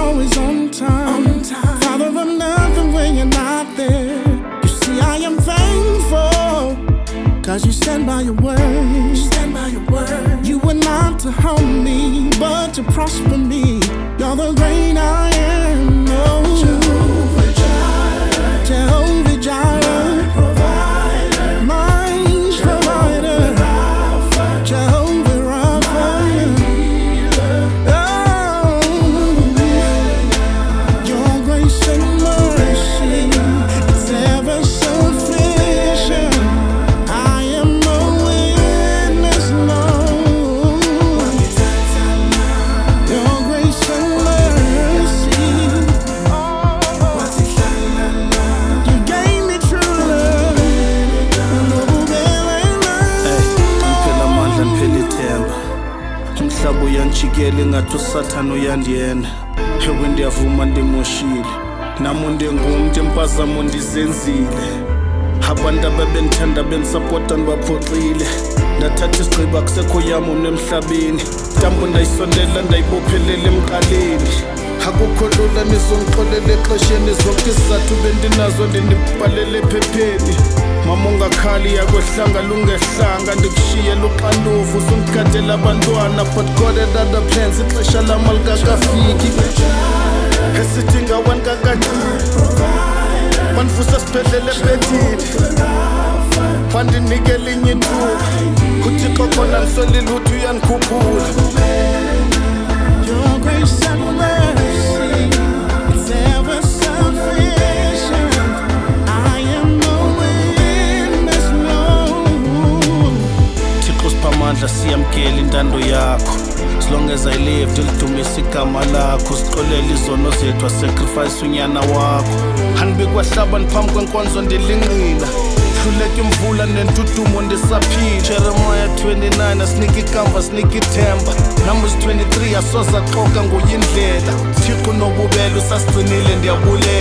always on time. Father, I'm nothing when you're not there. You see, I am thankful, cause you stand by your word. You were not to harm me, but to prosper me. You're the great I am. Oh, Jehovah Jireh, Jehovah Jireh, my provider, my provider, Jehovah Rapha, oh, your grace and mercy is ever sufficient. I am a witness, Lord. Your grace and mercy, you gave me true love. Ngiphela amandla ngiphela ithemba, umhlaba uyangijikela ngathi usathane uyandiyena. Ewe ndiyavuma ndimoshile, nami undingumntu impazamo ndizenzile. Abantu ababendithanda bendisapota ndibaphoxile. Ndathatha isigqibo akusekho yam emhlabeni, intambo ndayisondela ndayibophelela emqaleni. Akukho lula nizongixolela exesheni, zonke isizathu bendinazo ndinibhalele ephepheni. Mama ungakhali yakwehlanga lungehlanga, ndikushiyela uxanduva usundigadela abantwana, but God had other plans, ixesha lam alikakafiki. Esidinga wani kakadini, wandivusa sibhedlele ebhedini, wandinike elinye ithuba. UThixo khona ngisolile uthi uyanikhuphula. Your grace and mercy is ever sufficient. I am a witness, Lord. Thixo sipha amandla siyamkela intando yakho. As long as I live ndilidumise igama lakho, sixolele izono zethu wasacrifice unyana wakho. Handibe kwahlaba phambi kwenkonzo ndilinqina, hluleka imvula nentudumo ndisaphila. Jeremiah 29 asinika ikamva sinika ithemba, Numbers 23 asoza xoka nguyindlela. Thixo nobubele usasigcinile ndiyabulela.